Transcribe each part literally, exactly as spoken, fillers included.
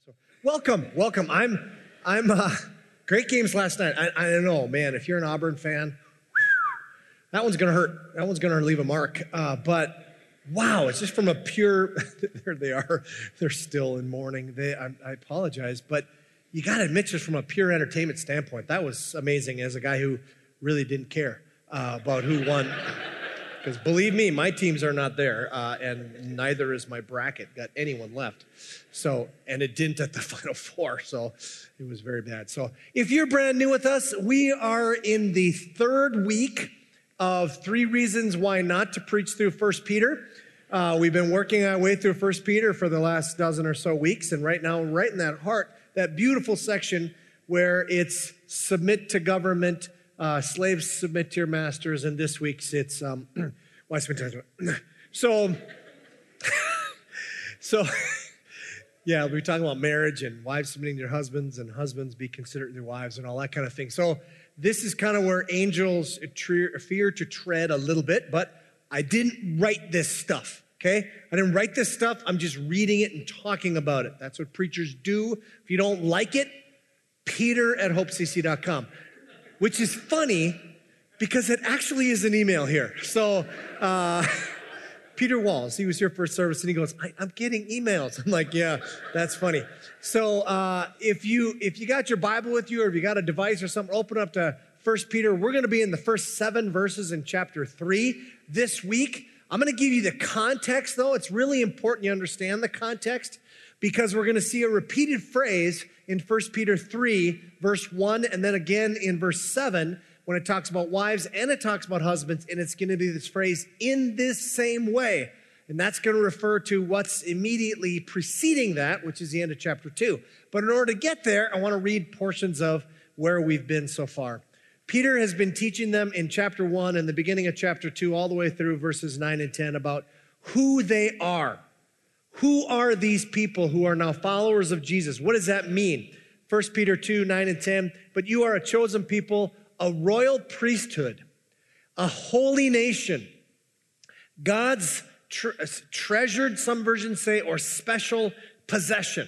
So welcome, welcome. I'm, I'm. Uh, great games last night. I, I don't know, man. If you're an Auburn fan, that one's gonna hurt. That one's gonna leave a mark. Uh, but wow, it's just from a pure. There they are. They're still in mourning. They. I, I apologize, but you got to admit, just from a pure entertainment standpoint, that was amazing. As a guy who really didn't care uh, about who won. Because believe me, my teams are not there, uh, and neither is my bracket got anyone left. So, and it didn't at the Final Four, so it was very bad. So if you're brand new with us, we are in the third week of three reasons why not to preach through First Peter. Uh, we've been working our way through First Peter for the last dozen or so weeks, and right now, right in that heart, that beautiful section where it's submit to government, Uh, slaves submit to your masters, and this week's it's um, why so so yeah, we're talking about marriage and wives submitting to their husbands, and husbands be considerate to their wives, and all that kind of thing. So this is kind of where angels tre- fear to tread a little bit, but I didn't write this stuff. Okay, I didn't write this stuff. I'm just reading it and talking about it. That's what preachers do. If you don't like it, Peter at hope c c dot com. Which is funny because it actually is an email here. So uh, Peter Walls, he was here for a service, and he goes, I, I'm getting emails. I'm like, yeah, that's funny. So uh, if you if you got your Bible with you, or if you got a device or something, open up to First Peter. We're going to be in the first seven verses in chapter three this week. I'm going to give you the context, though. It's really important you understand the context, because we're going to see a repeated phrase in First Peter three, verse one, and then again in verse seven, when it talks about wives and it talks about husbands, and it's going to be this phrase, in this same way. And that's going to refer to what's immediately preceding that, which is the end of chapter two. But in order to get there, I want to read portions of where we've been so far. Peter has been teaching them in chapter one and the beginning of chapter two, all the way through verses nine and ten, about who they are. Who are these people who are now followers of Jesus? What does that mean? First Peter two, nine and ten, but you are a chosen people, a royal priesthood, a holy nation, God's tre- treasured, some versions say, or special possession,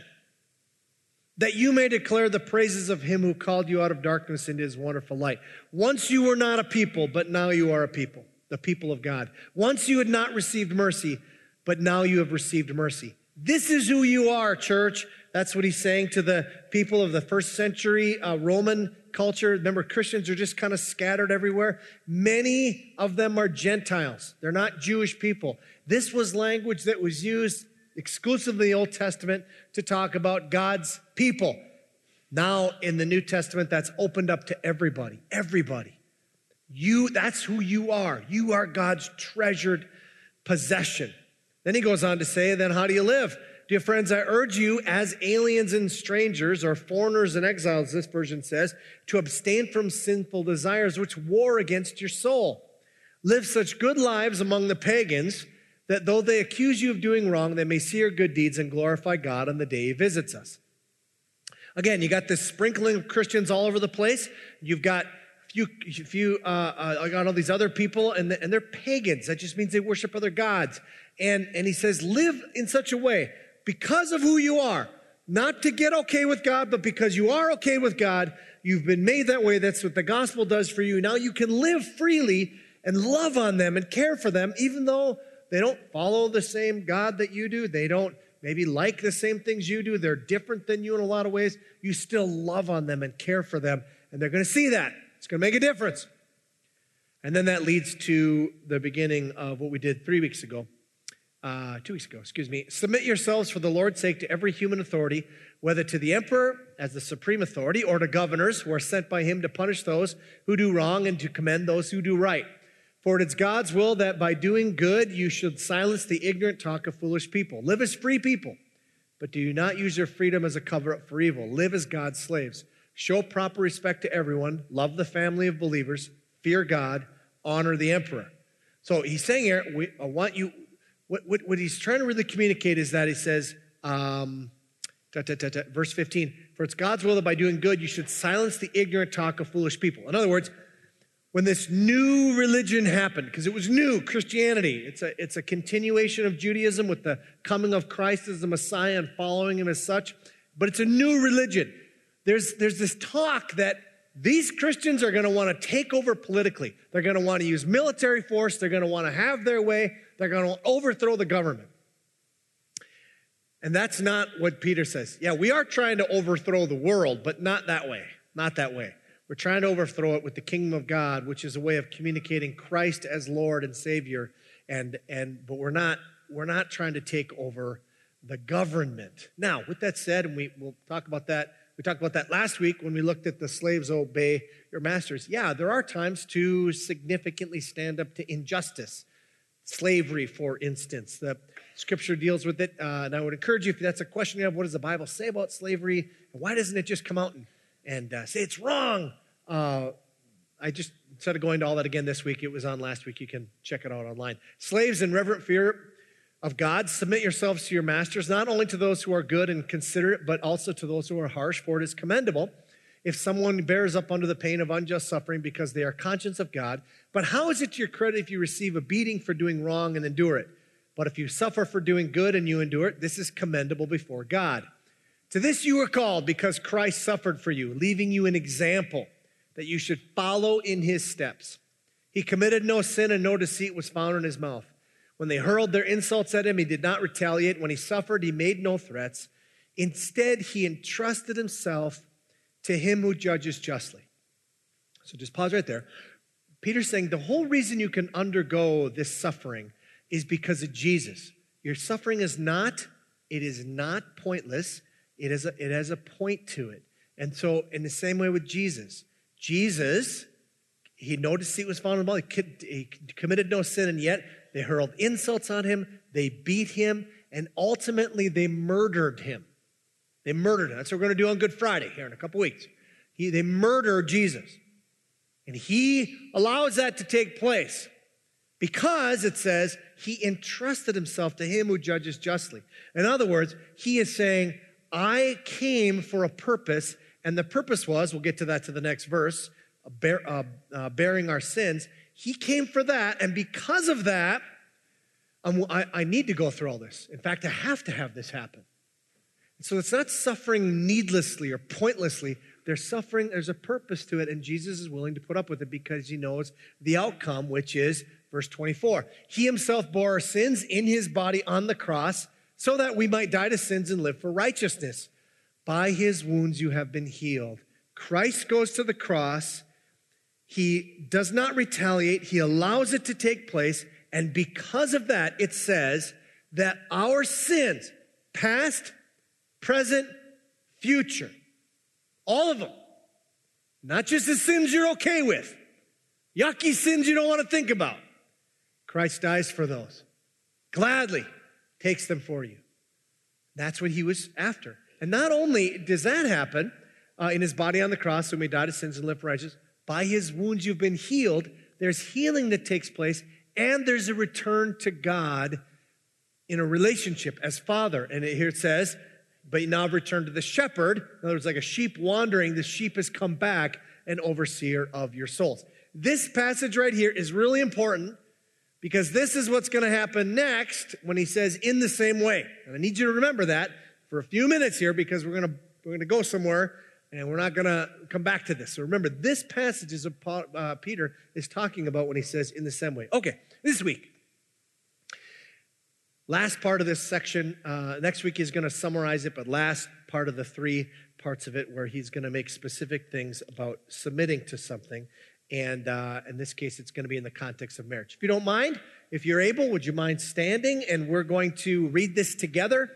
that you may declare the praises of him who called you out of darkness into his wonderful light. Once you were not a people, but now you are a people, the people of God. Once you had not received mercy, but now you have received mercy. This is who you are, church. That's what he's saying to the people of the first century uh, Roman culture. Remember, Christians are just kind of scattered everywhere. Many of them are Gentiles. They're not Jewish people. This was language that was used exclusively in the Old Testament to talk about God's people. Now, in the New Testament, that's opened up to everybody. Everybody. You, that's who you are. You are God's treasured possession. Then he goes on to say, then how do you live? Dear friends, I urge you as aliens and strangers, or foreigners and exiles, this version says, to abstain from sinful desires which war against your soul. Live such good lives among the pagans that though they accuse you of doing wrong, they may see your good deeds and glorify God on the day he visits us. Again, you got this sprinkling of Christians all over the place. You've got few, few, uh, uh, I got all these other people, and, and they're pagans. That just means they worship other gods. And, and he says, live in such a way because of who you are, not to get okay with God, but because you are okay with God, you've been made that way. That's what the gospel does for you. Now you can live freely and love on them and care for them, even though they don't follow the same God that you do. They don't maybe like the same things you do. They're different than you in a lot of ways. You still love on them and care for them, and they're going to see that. It's going to make a difference. And then that leads to the beginning of what we did three weeks ago. Uh, two weeks ago, excuse me. Submit yourselves for the Lord's sake to every human authority, whether to the emperor as the supreme authority or to governors who are sent by him to punish those who do wrong and to commend those who do right. For it is God's will that by doing good you should silence the ignorant talk of foolish people. Live as free people, but do not use your freedom as a cover-up for evil. Live as God's slaves. Show proper respect to everyone. Love the family of believers. Fear God. Honor the emperor. So he's saying here, we, I want you... What, what, what he's trying to really communicate is that he says, um, da, da, da, da, verse fifteen, for it's God's will that by doing good you should silence the ignorant talk of foolish people. In other words, when this new religion happened, because it was new, Christianity, it's a, it's a continuation of Judaism with the coming of Christ as the Messiah and following him as such. but it's a new religion. There's, there's this talk that these Christians are going to want to take over politically. They're going to want to use military force. They're going to want to have their way. They're going to overthrow the government. And that's not what Peter says. Yeah, we are trying to overthrow the world, but not that way. Not that way. We're trying to overthrow it with the kingdom of God, which is a way of communicating Christ as Lord and Savior. And, and but we're not, we're not trying to take over the government. Now, with that said, and we, we'll talk about that, we talked about that last week when we looked at the slaves obey your masters. Yeah, there are times to significantly stand up to injustice. Slavery, for instance. The scripture deals with it, uh, and I would encourage you, if that's a question you have, what does the Bible say about slavery? And why doesn't it just come out and, and uh, say it's wrong? Uh, I just, instead of going to all that again this week, it was on last week. You can check it out online. Slaves, in reverent fear of God, submit yourselves to your masters, not only to those who are good and considerate, but also to those who are harsh, for it is commendable if someone bears up under the pain of unjust suffering because they are conscious of God. But how is it to your credit if you receive a beating for doing wrong and endure it? But if you suffer for doing good and you endure it, this is commendable before God. To this you were called because Christ suffered for you, leaving you an example that you should follow in his steps. He committed no sin and no deceit was found in his mouth. When they hurled their insults at him, he did not retaliate. When he suffered, he made no threats. Instead, he entrusted himself to him who judges justly. So just pause right there. Peter's saying the whole reason you can undergo this suffering is because of Jesus. Your suffering is not, it is not pointless. It is a, it has a point to it. And so in the same way with Jesus, Jesus, he no deceit was found in him. He committed no sin, and yet they hurled insults on him, they beat him, and ultimately they murdered him. They murdered him. That's what we're going to do on Good Friday here in a couple weeks. He, they murdered Jesus. And he allows that to take place because, it says, he entrusted himself to him who judges justly. In other words, he is saying, I came for a purpose, and the purpose was, we'll get to that to the next verse, bear, uh, uh, bearing our sins. He came for that, and because of that, I'm, I, I need to go through all this. In fact, I have to have this happen. So it's not suffering needlessly or pointlessly. They're suffering, there's a purpose to it, and Jesus is willing to put up with it because he knows the outcome, which is verse twenty-four. He himself bore our sins in his body on the cross so that we might die to sins and live for righteousness. By his wounds you have been healed. Christ goes to the cross. He does not retaliate. He allows it to take place. And because of that, it says that our sins, past, present, future, all of them, not just the sins you're okay with, yucky sins you don't want to think about. Christ dies for those. Gladly takes them for you. That's what he was after. And not only does that happen uh, in his body on the cross, so we die to sins and live for righteousness, by his wounds you've been healed. There's healing that takes place, and there's a return to God in a relationship as Father. And here it says, but now I've returned to the shepherd. In other words, like a sheep wandering, the sheep has come back, an overseer of your souls. This passage right here is really important because this is what's going to happen next when he says in the same way. And I need you to remember that for a few minutes here because we're going to we're going to go somewhere and we're not going to come back to this. So remember, this passage is uh, Peter is talking about when he says in the same way. Okay, this week. Last part of this section, uh, next week he's going to summarize it, but last part of the three parts of it where he's going to make specific things about submitting to something. And uh, in this case, it's going to be in the context of marriage. If you don't mind, if you're able, would you mind standing? And we're going to read this together.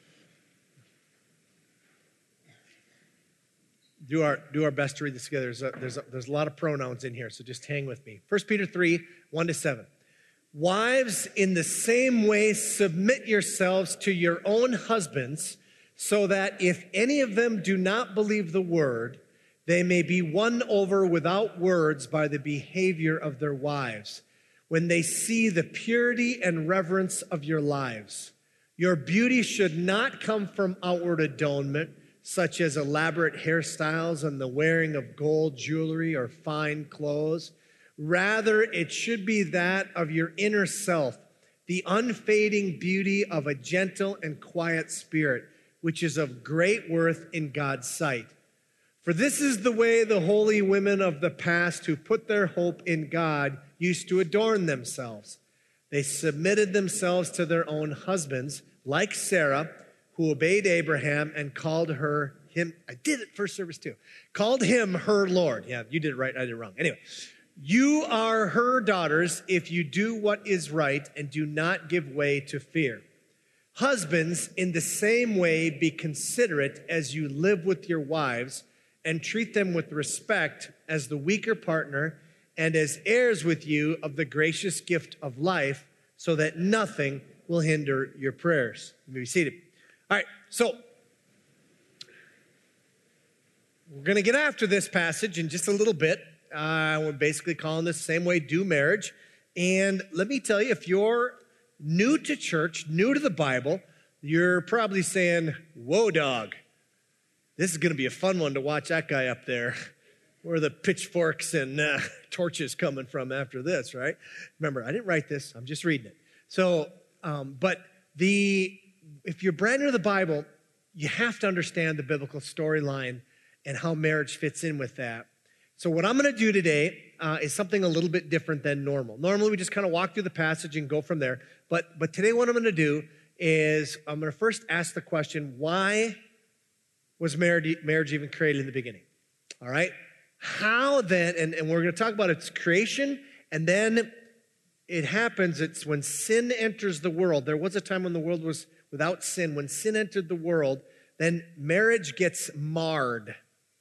Do our, do our best to read this together. There's a, there's, a, there's a lot of pronouns in here, so just hang with me. First Peter three, one to seven. Wives, in the same way, submit yourselves to your own husbands, so that if any of them do not believe the word, they may be won over without words by the behavior of their wives, when they see the purity and reverence of your lives. Your beauty should not come from outward adornment, such as elaborate hairstyles and the wearing of gold jewelry or fine clothes. Rather, it should be that of your inner self, the unfading beauty of a gentle and quiet spirit, which is of great worth in God's sight. For this is the way the holy women of the past who put their hope in God used to adorn themselves. They submitted themselves to their own husbands, like Sarah, who obeyed Abraham and called her him. I did it first service too. Called him her Lord. Yeah, you did it right. I did it wrong. Anyway, you are her daughters if you do what is right and do not give way to fear. Husbands, in the same way, be considerate as you live with your wives and treat them with respect as the weaker partner and as heirs with you of the gracious gift of life, so that nothing will hinder your prayers. You may be seated. All right, so we're going to get after this passage in just a little bit. Uh, we're basically calling this the same way, do marriage. And let me tell you, if you're new to church, new to the Bible, you're probably saying, whoa, dog. This is going to be a fun one to watch that guy up there. Where are the pitchforks and uh, torches coming from after this, right? Remember, I didn't write this. I'm just reading it. So, um, but the if you're brand new to the Bible, you have to understand the biblical storyline and how marriage fits in with that. So what I'm going to do today uh, is something a little bit different than normal. Normally, we just kind of walk through the passage and go from there. But, but today what I'm going to do is I'm going to first ask the question, why was marriage, marriage even created in the beginning? All right? How then, and, and we're going to talk about its creation, and then it happens, it's when sin enters the world. There was a time when the world was without sin. When sin entered the world, then marriage gets marred.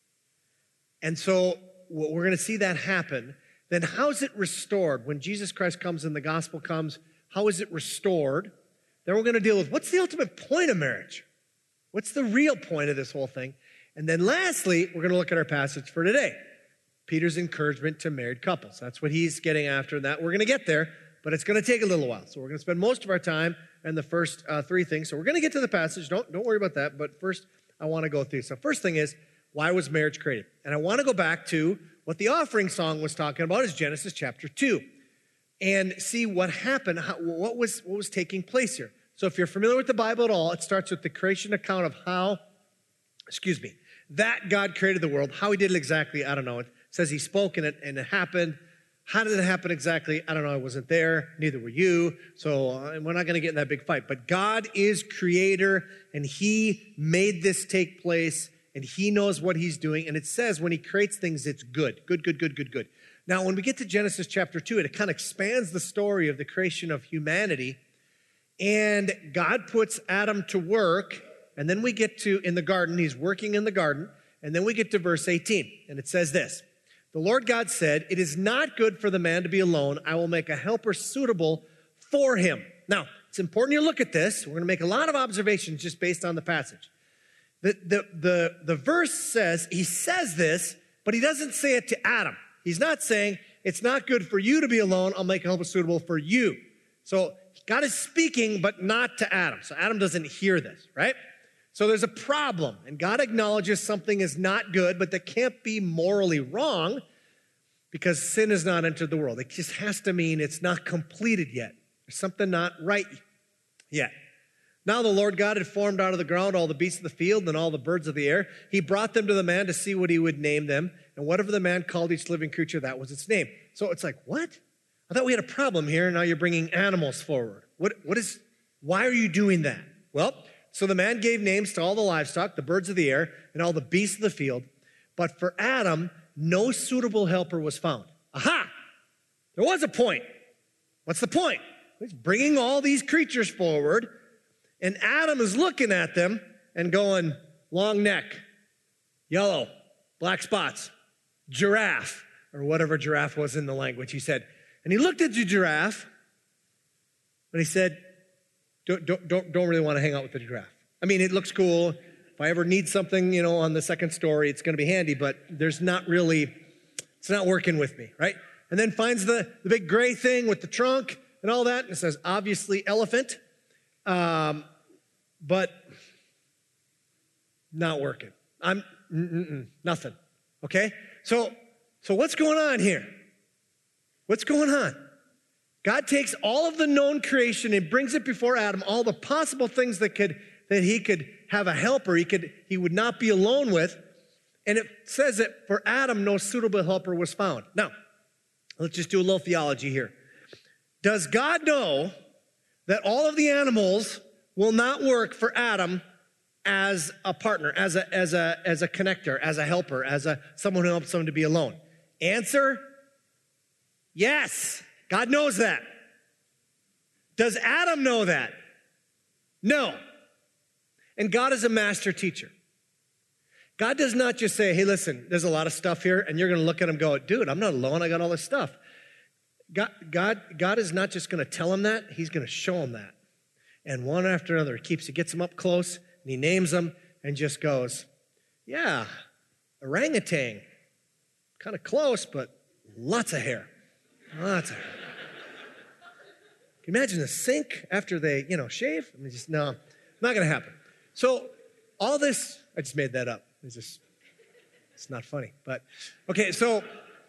And so we're going to see that happen. Then how is it restored? When Jesus Christ comes and the gospel comes, how is it restored? Then we're going to deal with what's the ultimate point of marriage? What's the real point of this whole thing? And then lastly, we're going to look at our passage for today. Peter's encouragement to married couples. That's what he's getting after. And that we're going to get there, but it's going to take a little while. So we're going to spend most of our time on the first uh, three things. So we're going to get to the passage. Don't, don't worry about that. But first, I want to go through. So first thing is, why was marriage created? And I want to go back to what the offering song was talking about, is Genesis chapter two, and see what happened, how, what was what was taking place here. So if you're familiar with the Bible at all, it starts with the creation account of how, excuse me, that God created the world. How he did it exactly, I don't know. It says he spoke and it, and it happened. How did it happen exactly? I don't know. I wasn't there. Neither were you. So uh, we're not going to get in that big fight. But God is creator, and he made this take place, and he knows what he's doing. And it says when he creates things, it's good. Good, good, good, good, good. Now, when we get to Genesis chapter two, it kind of expands the story of the creation of humanity. And God puts Adam to work. And then we get to, in the garden, he's working in the garden. And then we get to verse eighteen. And it says this: the Lord God said, "It is not good for the man to be alone. I will make a helper suitable for him." Now, it's important you look at this. We're going to make a lot of observations just based on the passage. The, the, the, the verse says, he says this, but he doesn't say it to Adam. He's not saying, it's not good for you to be alone. I'll make a helper suitable for you. So God is speaking, but not to Adam. So Adam doesn't hear this, right? So there's a problem, and God acknowledges something is not good, but that can't be morally wrong because sin has not entered the world. It just has to mean it's not completed yet. There's something not right yet. Now the Lord God had formed out of the ground all the beasts of the field and all the birds of the air. He brought them to the man to see what he would name them, and whatever the man called each living creature, that was its name. So it's like, what? I thought we had a problem here, and now you're bringing animals forward. What? What is? Why are you doing that? Well, so the man gave names to all the livestock, the birds of the air, and all the beasts of the field. But for Adam, no suitable helper was found. Aha! There was a point. What's the point? He's bringing all these creatures forward, and Adam is looking at them and going, long neck, yellow, black spots, giraffe, or whatever giraffe was in the language, he said. And he looked at the giraffe, and he said, Don't, don't, don't, don't really want to hang out with the giraffe. I mean, it looks cool. If I ever need something, you know, on the second story, it's going to be handy, but there's not really, it's not working with me, right? And then finds the, the big gray thing with the trunk and all that, and it says, obviously, elephant, um, but not working. I'm, mm-mm, nothing, okay? So, so what's going on here? What's going on? God takes all of the known creation and brings it before Adam, all the possible things that could that he could have a helper he could he would not be alone with. And it says that for Adam, no suitable helper was found. Now, let's just do a little theology here. Does God know that all of the animals will not work for Adam as a partner, as a, as a, as a connector, as a helper, as a someone who helps someone to be alone? Answer, yes. God knows that. Does Adam know that? No. And God is a master teacher. God does not just say, hey, listen, there's a lot of stuff here, and you're going to look at him and go, dude, I'm not alone. I got all this stuff. God, God, God is not just going to tell him that. He's going to show him that. And one after another, he keeps, he gets them up close, and he names them, and just goes, yeah, orangutan. Kind of close, but lots of hair. Lots of hair. Can you imagine the sink after they, you know, shave? I mean, just, no, not going to happen. So all this, I just made that up. It's just, it's not funny. But, okay, so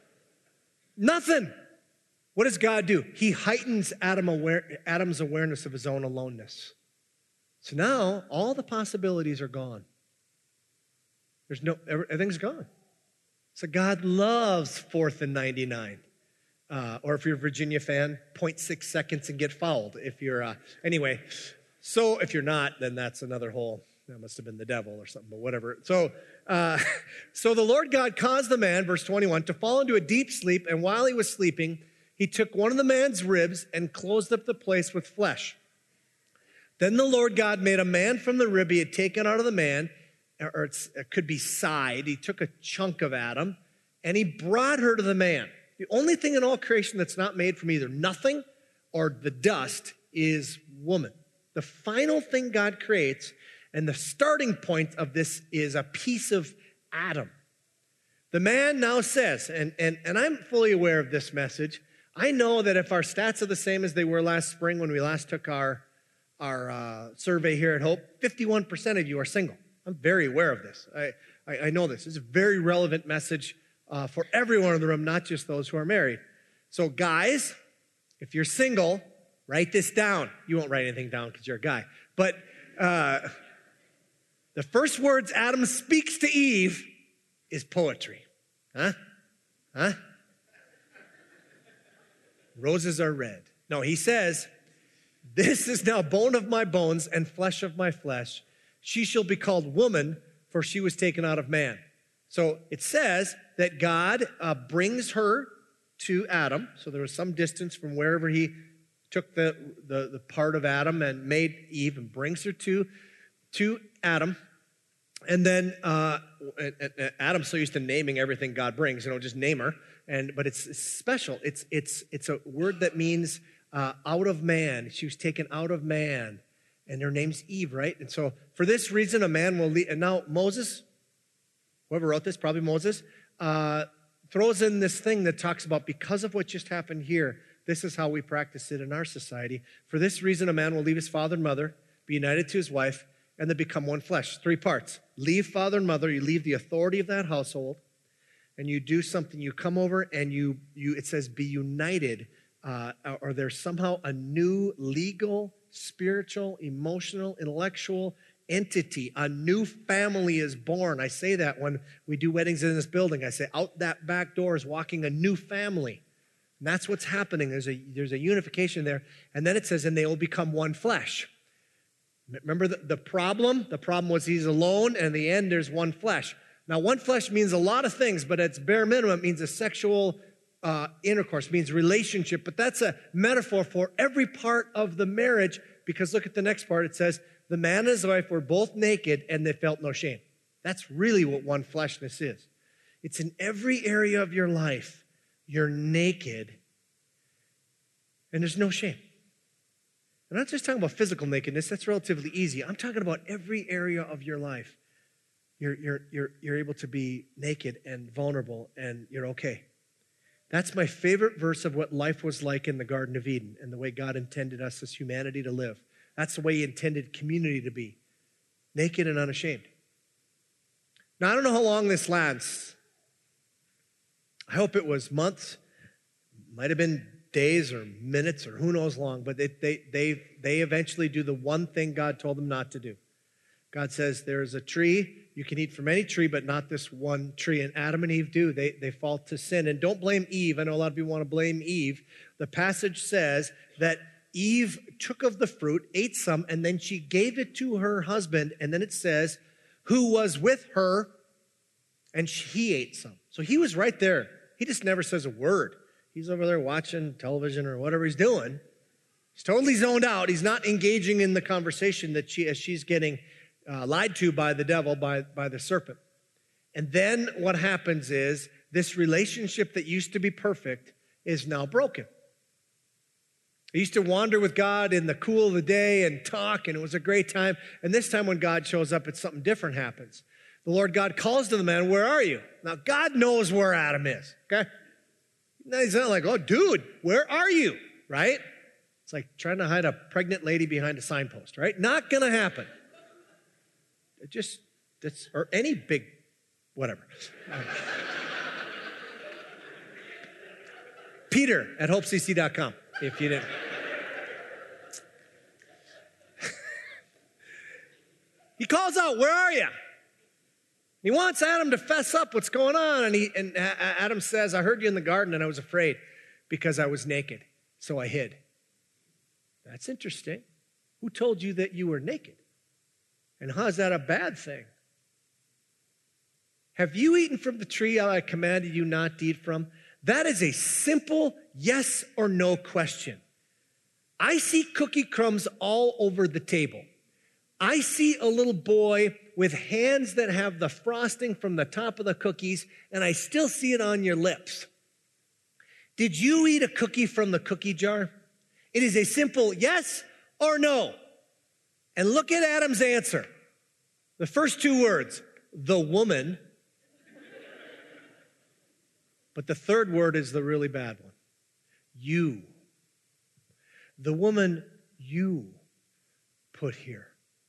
nothing. What does God do? He heightens Adam aware, Adam's awareness of his own aloneness. So now all the possibilities are gone. There's no, everything's gone. So God loves fourth and ninety-nine. Uh, or if you're a Virginia fan, zero point six seconds and get fouled. If you're, uh, anyway, so if you're not, then that's another whole, that must have been the devil or something, but whatever. So, uh, so the Lord God caused the man, verse twenty-one, to fall into a deep sleep, and while he was sleeping, he took one of the man's ribs and closed up the place with flesh. Then the Lord God made a man from the rib he had taken out of the man, or it's, it could be side. He took a chunk of Adam, and he brought her to the man. The only thing in all creation that's not made from either nothing or the dust is woman. The final thing God creates, and the starting point of this is a piece of Adam. The man now says, and, and, and I'm fully aware of this message, I know that if our stats are the same as they were last spring when we last took our, our uh, survey here at Hope, fifty-one percent of you are single. I'm very aware of this. I, I, I know this. It's a very relevant message uh, for everyone in the room, not just those who are married. So guys, if you're single, write this down. You won't write anything down because you're a guy. But uh, the first words Adam speaks to Eve is poetry. Huh? Huh? Roses are red. No, he says, this is now bone of my bones and flesh of my flesh. She shall be called woman, for she was taken out of man. So it says that God uh, brings her to Adam. So there was some distance from wherever he took the, the, the part of Adam and made Eve and brings her to, to Adam. And then uh, Adam's so used to naming everything God brings, you know, just name her. And but it's, it's special. It's it's it's a word that means uh, out of man. She was taken out of man, and her name's Eve, right? And so for this reason, a man will leave. And now Moses, whoever wrote this, probably Moses, uh, throws in this thing that talks about because of what just happened here. This is how we practice it in our society. For this reason, a man will leave his father and mother, be united to his wife, and they become one flesh. Three parts. Leave father and mother. You leave the authority of that household, and you do something. You come over and you, you it says, be united, uh, or there's somehow a new legal, spiritual, emotional, intellectual entity. A new family is born. I say that when we do weddings in this building. I say, out that back door is walking a new family. And that's what's happening. There's a, there's a unification there. And then it says, and they will become one flesh. Remember the, the problem? The problem was he's alone, and in the end, there's one flesh. Now, one flesh means a lot of things, but at its bare minimum, it means a sexual uh, intercourse, means relationship. But that's a metaphor for every part of the marriage, because look at the next part. It says, the man and his wife were both naked, and they felt no shame. That's really what one fleshness is. It's in every area of your life. You're naked, and there's no shame. I'm not just talking about physical nakedness. That's relatively easy. I'm talking about every area of your life. You're, you're, you're, you're able to be naked and vulnerable, and you're okay. That's my favorite verse of what life was like in the Garden of Eden and the way God intended us as humanity to live. That's the way he intended community to be, naked and unashamed. Now, I don't know how long this lasts. I hope it was months. Might have been days or minutes or who knows long, but they, they, they, they eventually do the one thing God told them not to do. God says there's a tree. You can eat from any tree, but not this one tree. And Adam and Eve do. They, they fall to sin. And don't blame Eve. I know a lot of you want to blame Eve. The passage says that Eve took of the fruit, ate some, and then she gave it to her husband. And then it says, who was with her, and he ate some. So he was right there. He just never says a word. He's over there watching television or whatever he's doing. He's totally zoned out. He's not engaging in the conversation that she, as she's getting uh, lied to by the devil, by, by the serpent. And then what happens is this relationship that used to be perfect is now broken. I used to wander with God in the cool of the day and talk, and it was a great time. And this time when God shows up, it's something different happens. The Lord God calls to the man, where are you? Now, God knows where Adam is, okay? Now, he's not like, oh, dude, where are you, right? It's like trying to hide a pregnant lady behind a signpost, right? Not going to happen. It just, that's, or any big, whatever. Peter at hope c c dot com, if you didn't. He calls out, where are you? He wants Adam to fess up what's going on. And, he, and Adam says, I heard you in the garden and I was afraid because I was naked, so I hid. That's interesting. Who told you that you were naked? And how is that a bad thing? Have you eaten from the tree I commanded you not to eat from? That is a simple yes or no question. I see cookie crumbs all over the table. I see a little boy with hands that have the frosting from the top of the cookies, and I still see it on your lips. Did you eat a cookie from the cookie jar? It is a simple yes or no. And look at Adam's answer. The first two words, the woman. But the third word is the really bad one. You. The woman you put here.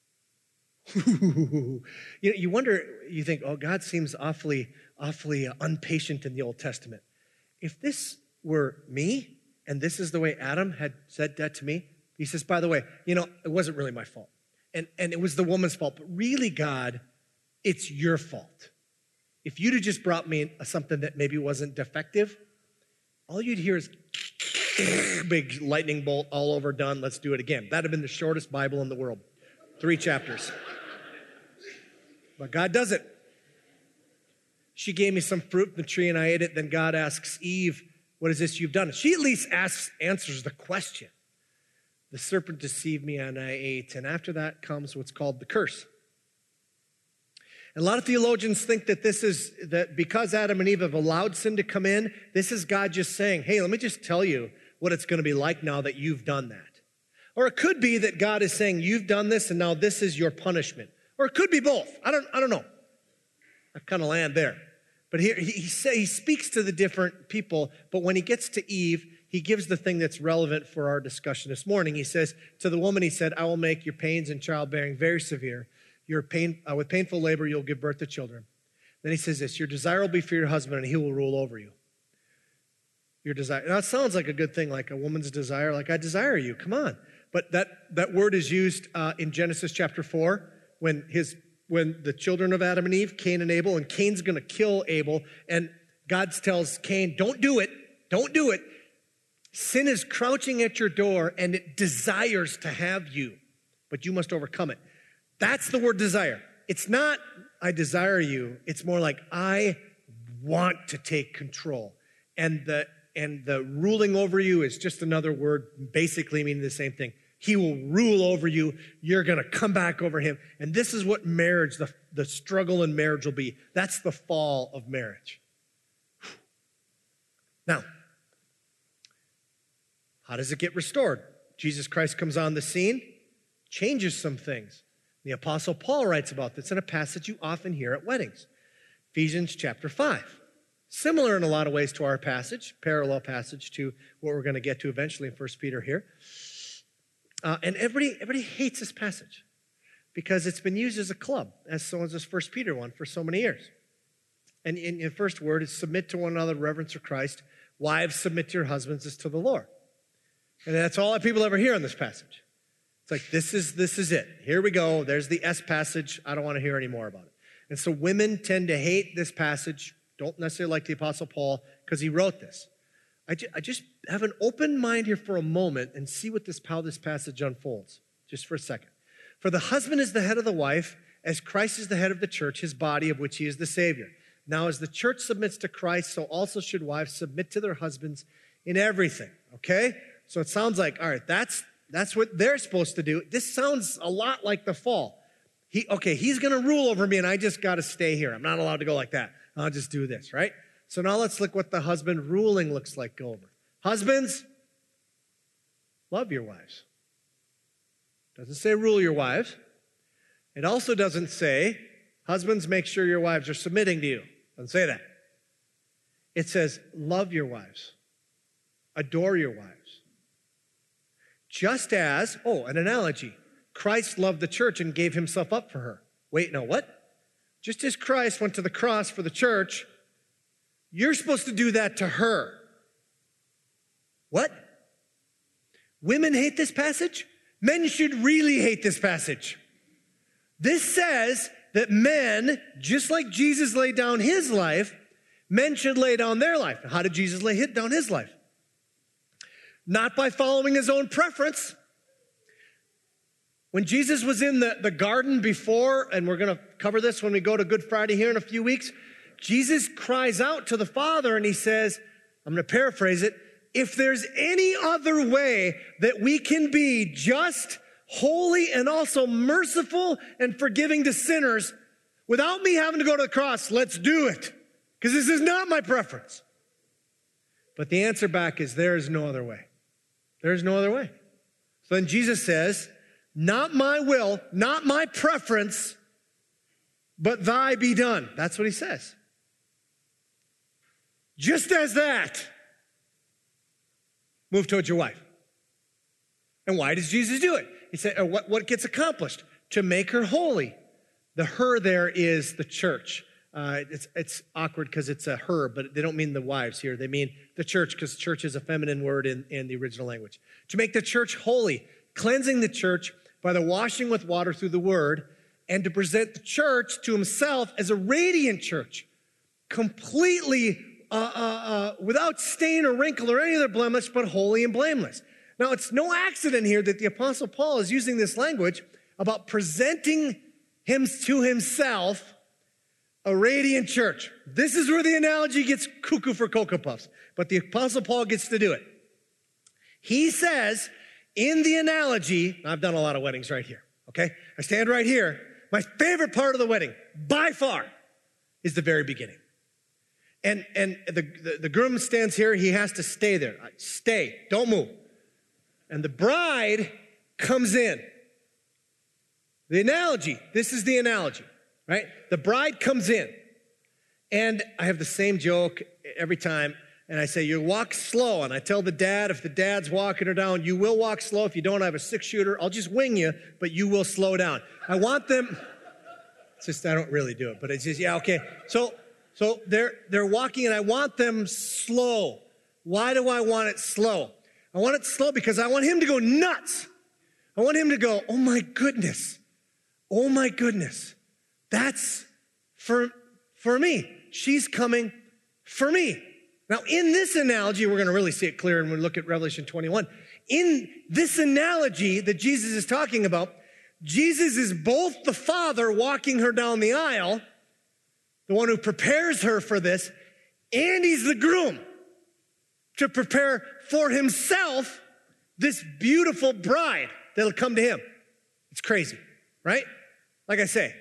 you know, you wonder, you think, oh, God seems awfully, awfully uh, impatient in the Old Testament. If this were me, and this is the way Adam had said that to me, he says, by the way, you know, it wasn't really my fault. And, and it was the woman's fault. But really, God, it's your fault. If you'd have just brought me something that maybe wasn't defective, all you'd hear is big lightning bolt all over, done, let's do it again. That'd have been the shortest Bible in the world. Three chapters. But God does it. She gave me some fruit from the tree and I ate it. Then God asks Eve, what is this you've done? She at least asks, answers the question. The serpent deceived me and I ate. And after that comes what's called the curse. And a lot of theologians think that this is, that because Adam and Eve have allowed sin to come in, this is God just saying, hey, let me just tell you what it's going to be like now that you've done that. Or it could be that God is saying, you've done this and now this is your punishment. Or it could be both. I don't, I don't know. I kind of land there. But here he, he, say, he speaks to the different people, but when he gets to Eve, he gives the thing that's relevant for our discussion this morning. He says, to the woman, he said, I will make your pains in childbearing very severe. Your pain, uh, with painful labor, you'll give birth to children. Then he says this, your desire will be for your husband and he will rule over you. Your desire. Now it sounds like a good thing, like a woman's desire, like I desire you, come on. But that, that word is used uh, in Genesis chapter four when his when the children of Adam and Eve, Cain and Abel, and Cain's going to kill Abel, and God tells Cain, don't do it, don't do it. Sin is crouching at your door, and it desires to have you, but you must overcome it. That's the word desire. It's not, I desire you. It's more like, I want to take control. And the, and the ruling over you is just another word, basically meaning the same thing. He will rule over you. You're going to come back over him. And this is what marriage, the, the struggle in marriage will be. That's the fall of marriage. Now, how does it get restored? Jesus Christ comes on the scene, changes some things. The Apostle Paul writes about this in a passage you often hear at weddings. Ephesians chapter five. Similar in a lot of ways to our passage, parallel passage to what we're going to get to eventually in First Peter here. Uh, and everybody, everybody hates this passage because it's been used as a club, as so as this First Peter one for so many years. And in the first word is submit to one another, reverence for Christ. Wives, submit to your husbands as to the Lord. And that's all that people ever hear in this passage. It's like, this is, this is it. Here we go. There's the S passage. I don't want to hear any more about it. And so women tend to hate this passage, don't necessarily like the Apostle Paul, because he wrote this. I, ju- I just have an open mind here for a moment and see what this, how this passage unfolds, just for a second. For the husband is the head of the wife, as Christ is the head of the church, his body, of which he is the Savior. Now, as the church submits to Christ, so also should wives submit to their husbands in everything, okay? So it sounds like, all right, that's that's what they're supposed to do. This sounds a lot like the fall. He, okay, he's going to rule over me, and I just got to stay here. I'm not allowed to go like that. I'll just do this, right? So now let's look what the husband ruling looks like. Go over. Husbands, love your wives. Doesn't say rule your wives. It also doesn't say, husbands, make sure your wives are submitting to you. Doesn't say that. It says, love your wives. Adore your wives. Just as, oh, an analogy. Christ loved the church and gave himself up for her. Wait, no, what? Just as Christ went to the cross for the church, you're supposed to do that to her. What? Women hate this passage? Men should really hate this passage. This says that men, just like Jesus laid down his life, men should lay down their life. How did Jesus lay down his life? Not by following his own preference. When Jesus was in the, the garden before, and we're going to cover this when we go to Good Friday here in a few weeks, Jesus cries out to the Father and he says, I'm going to paraphrase it, if there's any other way that we can be just, holy, and also merciful and forgiving to sinners without me having to go to the cross, let's do it. Because this is not my preference. But the answer back is there is no other way. There is no other way. So then Jesus says, not my will, not my preference, but thy be done. That's what he says. Just as that, move towards your wife. And why does Jesus do it? He said, or what, what gets accomplished? To make her holy. The her there is the church. Uh, it's, it's awkward because it's a her, but they don't mean the wives here. They mean the church, because church is a feminine word in, in the original language. To make the church holy, cleansing the church by the washing with water through the word, and to present the church to himself as a radiant church, completely uh, uh, uh, without stain or wrinkle or any other blemish, but holy and blameless. Now, it's no accident here that the Apostle Paul is using this language about presenting him to himself a radiant church. This is where the analogy gets cuckoo for Cocoa Puffs, but the Apostle Paul gets to do it. He says, in the analogy, I've done a lot of weddings right here, okay? I stand right here. My favorite part of the wedding, by far, is the very beginning. And, and the, the, the groom stands here. He has to stay there. Stay. Don't move. And the bride comes in. The analogy, this is the analogy, right? The bride comes in. And I have the same joke every time. And I say, you walk slow. And I tell the dad, if the dad's walking her down, you will walk slow. If you don't, I have a six-shooter. I'll just wing you, but you will slow down. I want them, it's just, I don't really do it, but it's just, yeah, okay. So, so they're, they're walking, and I want them slow. Why do I want it slow? I want it slow because I want him to go nuts. I want him to go, oh my goodness. Oh my goodness. That's for, for me. She's coming for me. Now, in this analogy, we're going to really see it clear when we look at Revelation twenty-one. In this analogy that Jesus is talking about, Jesus is both the Father walking her down the aisle, the one who prepares her for this, and he's the groom to prepare for himself this beautiful bride that'll come to him. It's crazy, right? Like I say,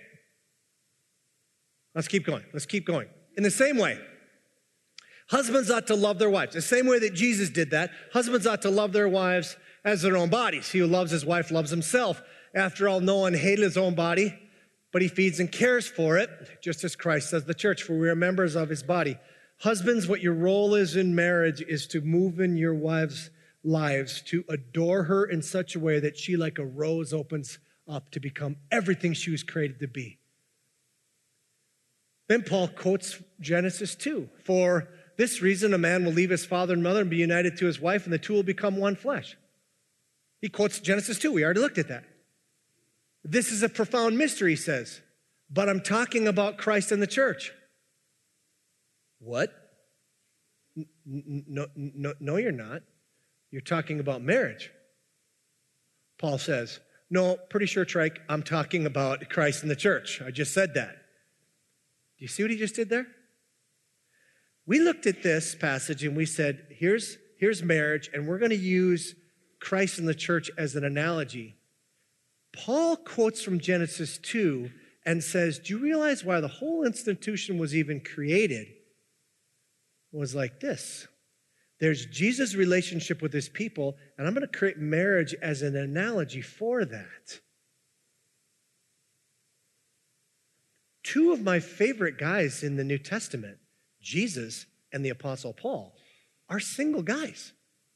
let's keep going. Let's keep going. In the same way, husbands ought to love their wives. The same way that Jesus did that, husbands ought to love their wives as their own bodies. He who loves his wife loves himself. After all, no one hated his own body, but he feeds and cares for it, just as Christ does the church, for we are members of his body. Husbands, what your role is in marriage is to move in your wives' lives, to adore her in such a way that she, like a rose, opens up to become everything she was created to be. Then Paul quotes Genesis two. For this reason, a man will leave his father and mother and be united to his wife, and the two will become one flesh. He quotes Genesis two. We already looked at that. This is a profound mystery, he says, but I'm talking about Christ and the church. What? No, no, no, you're not. You're talking about marriage. Paul says, no, pretty sure, Trike, I'm talking about Christ and the church. I just said that. Do you see what he just did there? We looked at this passage and we said, here's, here's marriage, and we're going to use Christ and the church as an analogy. Paul quotes from Genesis two and says, do you realize why the whole institution was even created? It was like this. There's Jesus' relationship with his people, and I'm going to create marriage as an analogy for that. Two of my favorite guys in the New Testament, Jesus and the Apostle Paul, are single guys.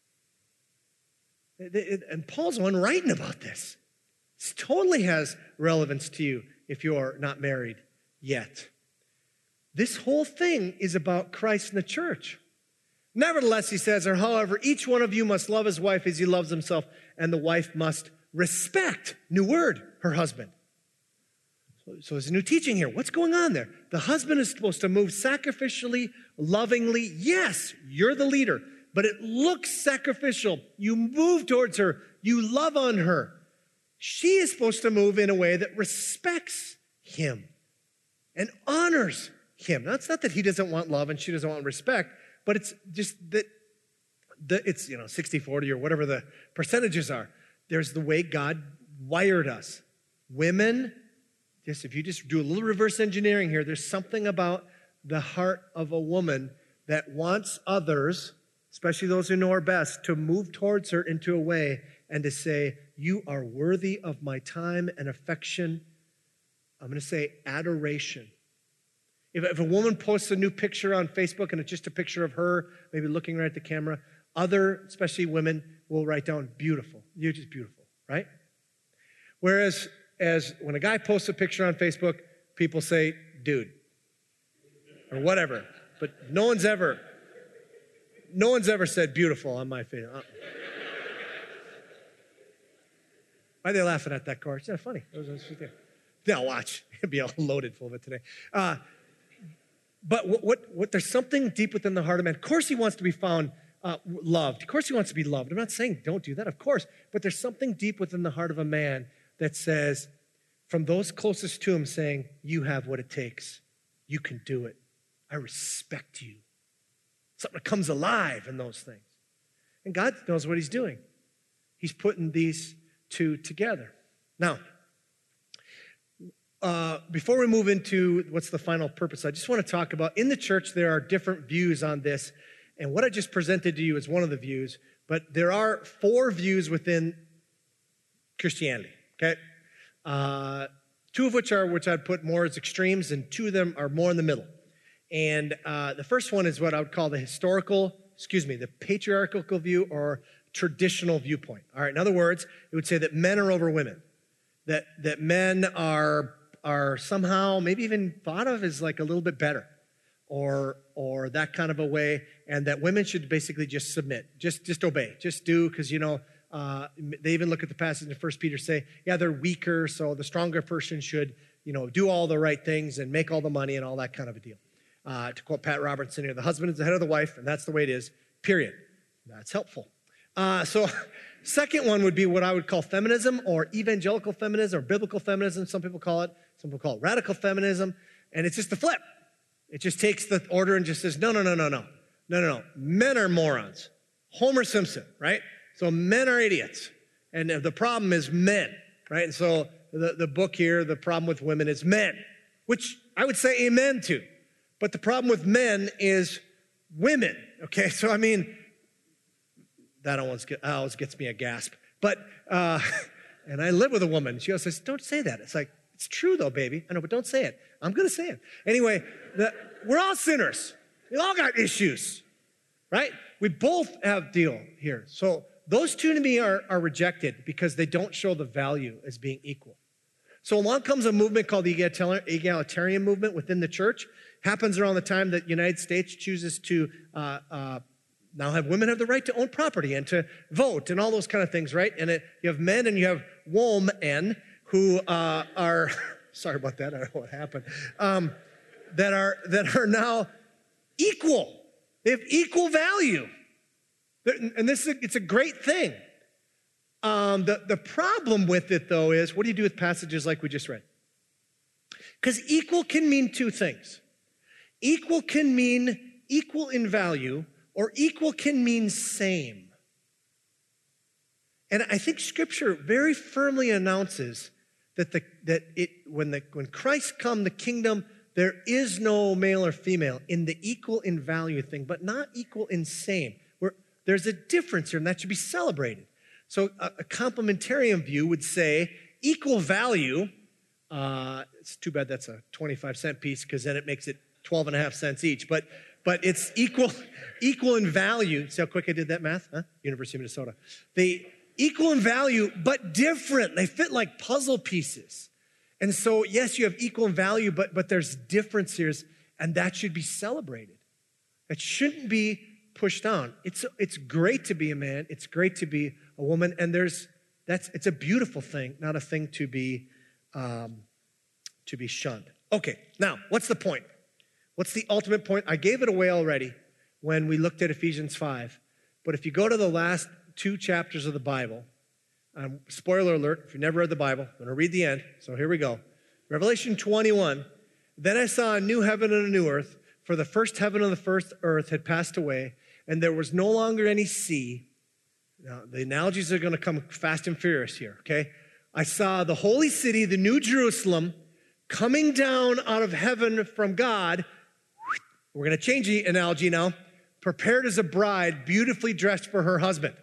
And Paul's the one writing about this. This totally has relevance to you if you're not married yet. This whole thing is about Christ and the church. Nevertheless, he says, or however, each one of you must love his wife as he loves himself, and the wife must respect, new word, her husband. So, so there's a new teaching here. What's going on there? The husband is supposed to move sacrificially, lovingly. Yes, you're the leader, but it looks sacrificial. You move towards her. You love on her. She is supposed to move in a way that respects him and honors him. Now, it's not that he doesn't want love and she doesn't want respect, but it's just that the, it's, you know, sixty forty or whatever the percentages are. There's the way God wired us. Women, just if you just do a little reverse engineering here, there's something about the heart of a woman that wants others, especially those who know her best, to move towards her into a way and to say, you are worthy of my time and affection. I'm going to say adoration. If, if a woman posts a new picture on Facebook and it's just a picture of her, maybe looking right at the camera, other, especially women, will write down beautiful. You're just beautiful, right? Whereas as when a guy posts a picture on Facebook, people say, dude, or whatever. But no one's ever, no one's ever said beautiful on my face. Uh-uh. Why are they laughing at that, Corey? It's not funny. It was, it was now watch. It'll be all loaded full of it today. Uh, but what, what, what? There's something deep within the heart of man. Of course he wants to be found uh, loved. Of course he wants to be loved. I'm not saying don't do that, of course. But there's something deep within the heart of a man that says, from those closest to him saying, you have what it takes. You can do it. I respect you. Something that comes alive in those things. And God knows what he's doing. He's putting these two together. Now, uh, before we move into what's the final purpose, I just want to talk about, in the church, there are different views on this. And what I just presented to you is one of the views, but there are four views within Christianity, okay? Uh, two of which are, which I'd put more as extremes, and two of them are more in the middle. And uh, the first one is what I would call the historical, excuse me, the patriarchal view or traditional viewpoint. All right, in other words, it would say that men are over women, that that men are are somehow maybe even thought of as like a little bit better, or or that kind of a way, and that women should basically just submit, just just obey, just do, because you know uh, they even look at the passage in First Peter, say, yeah, they're weaker, so the stronger person should you know do all the right things and make all the money and all that kind of a deal. Uh, to quote Pat Robertson here, the husband is the head of the wife, and that's the way it is. Period. That's helpful. Uh, so second one would be what I would call feminism, or evangelical feminism, or biblical feminism, some people call it. Some people call it radical feminism. And it's just the flip. It just takes the order and just says, no, no, no, no, no. No, no, no. Men are morons. Homer Simpson, right? So men are idiots. And the problem is men, right? And so the, the book here, the problem with women is men, which I would say amen to. But the problem with men is women, okay? So, I mean, that always, get, always gets me a gasp. But, uh, and I live with a woman. She always says, don't say that. It's like, it's true though, baby. I know, but don't say it. I'm going to say it. Anyway, the, we're all sinners. We all got issues, right? We both have deal here. So those two to me are, are rejected because they don't show the value as being equal. So along comes a movement called the egalitarian movement within the church. Happens around the time that the United States chooses to uh, uh, now have women have the right to own property and to vote and all those kind of things, right? And it, you have men and you have women who uh, are, sorry about that, I don't know what happened, um, that are that are now equal. They have equal value. And this is a, it's a great thing. Um, the, the problem with it, though, is what do you do with passages like we just read? Because equal can mean two things. Equal can mean equal in value, or equal can mean same. And I think Scripture very firmly announces that the that it when the when Christ come, the kingdom, there is no male or female in the equal in value thing, but not equal in same. Where there's a difference here, and that should be celebrated. So a, a complementarian view would say equal value. Uh, it's too bad that's a twenty-five cent piece because then it makes it twelve and a half cents each. But but it's equal equal in value. See how quick I did that math? Huh? University of Minnesota. They equal in value, but different. They fit like puzzle pieces. And so, yes, you have equal in value, but but there's differences, and that should be celebrated. It shouldn't be pushed down. It's it's great to be a man. It's great to be a woman, and there's that's it's a beautiful thing, not a thing to be um, to be shunned. Okay, now what's the point? What's the ultimate point? I gave it away already when we looked at Ephesians five, but if you go to the last two chapters of the Bible, um, spoiler alert, if you never read the Bible, I'm going to read the end, so here we go. Revelation twenty-one, then I saw a new heaven and a new earth, for the first heaven and the first earth had passed away, and there was no longer any sea. Now, the analogies are going to come fast and furious here, okay? I saw the holy city, the new Jerusalem, coming down out of heaven from God. We're going to change the analogy now. Prepared as a bride, beautifully dressed for her husband.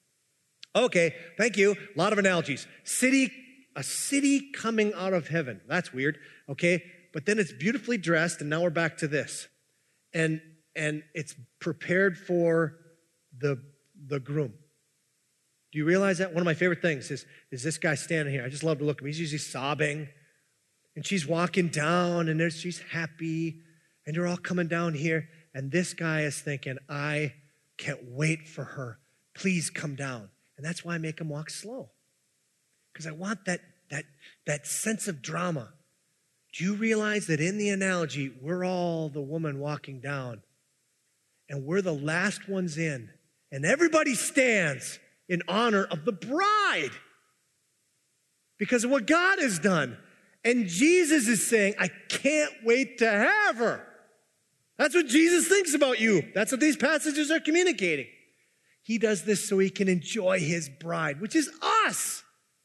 Okay, thank you. A lot of analogies. City, a city coming out of heaven. That's weird, okay? But then it's beautifully dressed, and now we're back to this. And and it's prepared for the, the groom. Do you realize that? One of my favorite things is, is this guy standing here. I just love to look at him. He's usually sobbing. And she's walking down, and there's, she's happy. And they're all coming down here. And this guy is thinking, I can't wait for her. Please come down. And that's why I make him walk slow. Because I want that, that, that sense of drama. Do you realize that in the analogy, we're all the woman walking down. And we're the last ones in. And everybody stands in honor of the bride because of what God has done. And Jesus is saying, I can't wait to have her. That's what Jesus thinks about you. That's what these passages are communicating. He does this so he can enjoy his bride, which is us.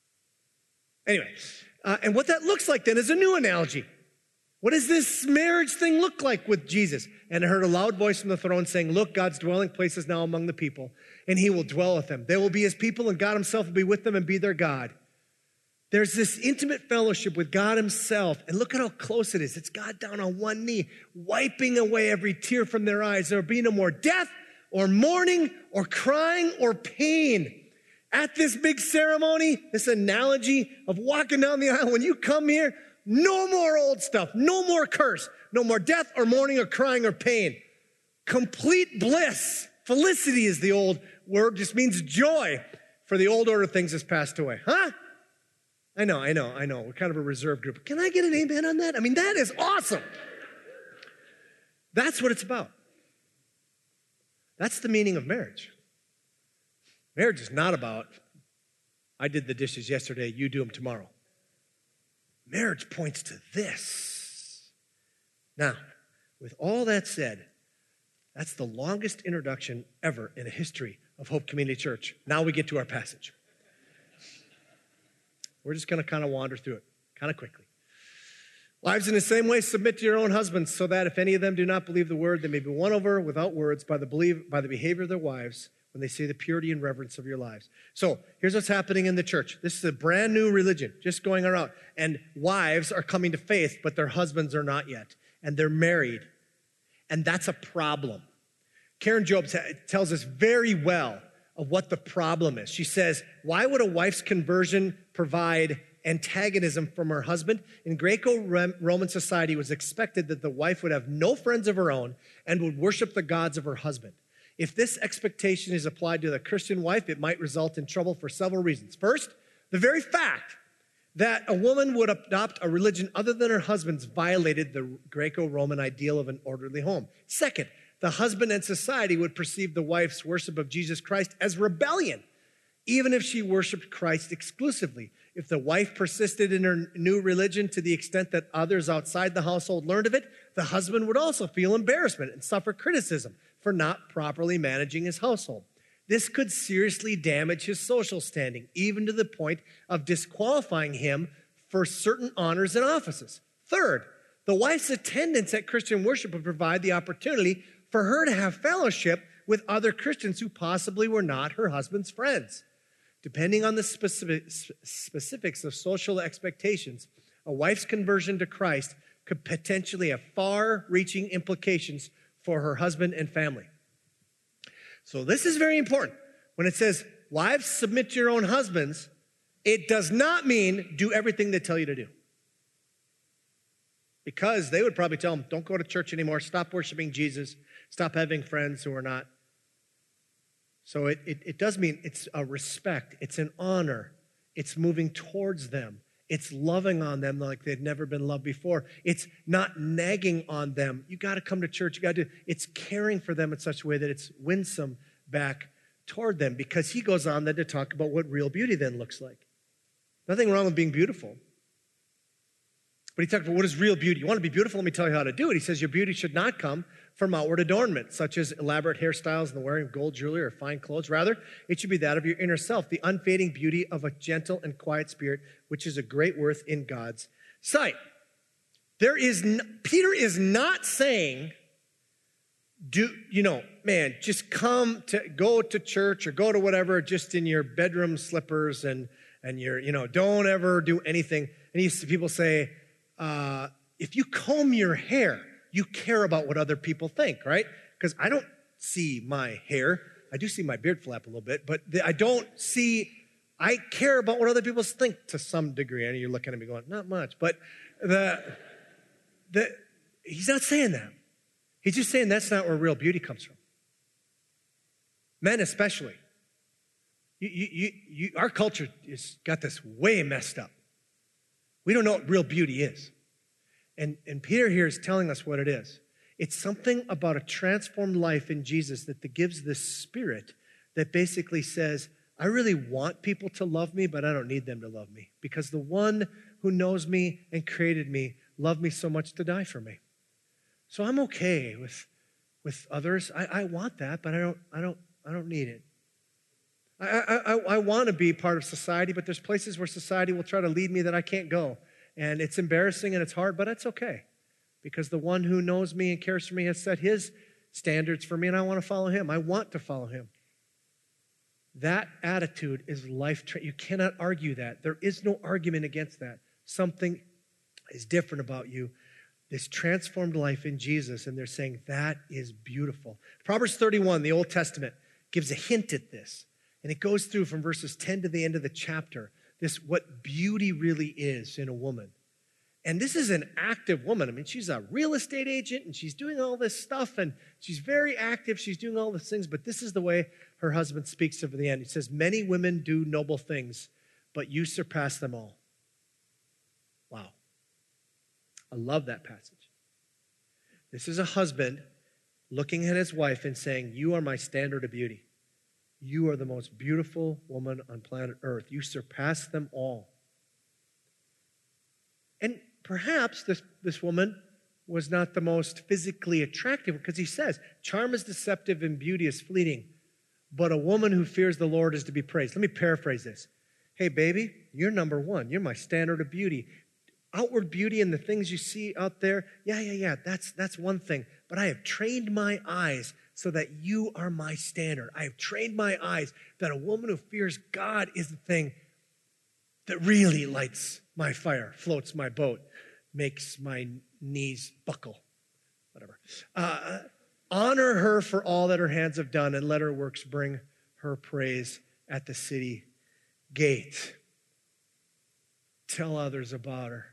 Anyway, uh, and what that looks like then is a new analogy. What does this marriage thing look like with Jesus? And I heard a loud voice from the throne saying, look, God's dwelling place is now among the people, and he will dwell with them. They will be his people, and God himself will be with them and be their God. There's this intimate fellowship with God himself, and look at how close it is. It's God down on one knee, wiping away every tear from their eyes. There will be no more death or mourning or crying or pain. At this big ceremony, this analogy of walking down the aisle, when you come here, no more old stuff, no more curse, no more death or mourning or crying or pain. Complete bliss. Felicity is the old word, just means joy. For the old order of things has passed away. Huh? I know, I know, I know. We're kind of a reserved group. Can I get an amen on that? I mean, that is awesome. That's what it's about. That's the meaning of marriage. Marriage is not about, I did the dishes yesterday, you do them tomorrow. Marriage points to this. Now, with all that said, that's the longest introduction ever in the history of Hope Community Church. Now we get to our passage. We're just going to kind of wander through it kind of quickly. Wives, in the same way, submit to your own husbands, so that if any of them do not believe the word, they may be won over without words by the believe, by the behavior of their wives when they see the purity and reverence of your lives. So here's what's happening in the church. This is a brand new religion just going around. And wives are coming to faith, but their husbands are not yet. And they're married. And that's a problem. Karen Jobes tells us very well of what the problem is. She says, why would a wife's conversion provide antagonism from her husband? In Greco-Roman society, it was expected that the wife would have no friends of her own and would worship the gods of her husband. If this expectation is applied to the Christian wife, it might result in trouble for several reasons. First, the very fact that a woman would adopt a religion other than her husband's violated the Greco-Roman ideal of an orderly home. Second, the husband and society would perceive the wife's worship of Jesus Christ as rebellion, even if she worshiped Christ exclusively. If the wife persisted in her new religion to the extent that others outside the household learned of it, the husband would also feel embarrassment and suffer criticism for not properly managing his household. This could seriously damage his social standing, even to the point of disqualifying him for certain honors and offices. Third, the wife's attendance at Christian worship would provide the opportunity for her to have fellowship with other Christians who possibly were not her husband's friends. Depending on the specific, specifics of social expectations, a wife's conversion to Christ could potentially have far-reaching implications for her husband and family. So this is very important. When it says, wives, submit to your own husbands, it does not mean do everything they tell you to do. Because they would probably tell them, don't go to church anymore, stop worshiping Jesus, stop having friends who are not. So it, it, it does mean it's a respect, it's an honor, it's moving towards them, it's loving on them like they've never been loved before. It's not nagging on them. You got to come to church, you got to do. It's caring for them in such a way that it's winsome back toward them, because he goes on then to talk about what real beauty then looks like. Nothing wrong with being beautiful. But he talks about what is real beauty. You want to be beautiful? Let me tell you how to do it. He says your beauty should not come from outward adornment, such as elaborate hairstyles and the wearing of gold jewelry or fine clothes. Rather, it should be that of your inner self, the unfading beauty of a gentle and quiet spirit, which is a great worth in God's sight. There is no, Peter is not saying, do you know, man, just come to go to church or go to whatever, just in your bedroom slippers and and your, you know, don't ever do anything. And he, people say, uh, if you comb your hair, you care about what other people think, right? Because I don't see my hair. I do see my beard flap a little bit, but the, I don't see, I care about what other people think to some degree. I know you're looking at me going, not much, but the, the he's not saying that. He's just saying that's not where real beauty comes from. Men especially. You, you, you, you, our culture has got this way messed up. We don't know what real beauty is. And, and Peter here is telling us what it is. It's something about a transformed life in Jesus that, that gives this spirit that basically says, I really want people to love me, but I don't need them to love me, because the one who knows me and created me loved me so much to die for me. So I'm okay with, with others. I, I want that, but I don't, I don't, I don't need it. I, I, I want to be part of society, but there's places where society will try to lead me that I can't go. And it's embarrassing and it's hard, but it's okay. Because the one who knows me and cares for me has set his standards for me, and I want to follow him. I want to follow him. That attitude is life. Tra- you cannot argue that. There is no argument against that. Something is different about you. This transformed life in Jesus, and they're saying that is beautiful. Proverbs thirty-one, the Old Testament, gives a hint at this. And it goes through from verses ten to the end of the chapter, this what beauty really is in a woman. And this is an active woman. I mean, she's a real estate agent, and she's doing all this stuff, and she's very active. She's doing all these things, but this is the way her husband speaks of the end. He says, many women do noble things, but you surpass them all. Wow. I love that passage. This is a husband looking at his wife and saying, you are my standard of beauty. You are the most beautiful woman on planet Earth. You surpass them all. And perhaps this, this woman was not the most physically attractive, because he says, charm is deceptive and beauty is fleeting, but a woman who fears the Lord is to be praised. Let me paraphrase this. Hey, baby, you're number one. You're my standard of beauty. Outward beauty and the things you see out there, yeah, yeah, yeah, that's, that's one thing. But I have trained my eyes so that you are my standard. I have trained my eyes that a woman who fears God is the thing that really lights my fire, floats my boat, makes my knees buckle, whatever. Uh, honor her for all that her hands have done, and let her works bring her praise at the city gate. Tell others about her.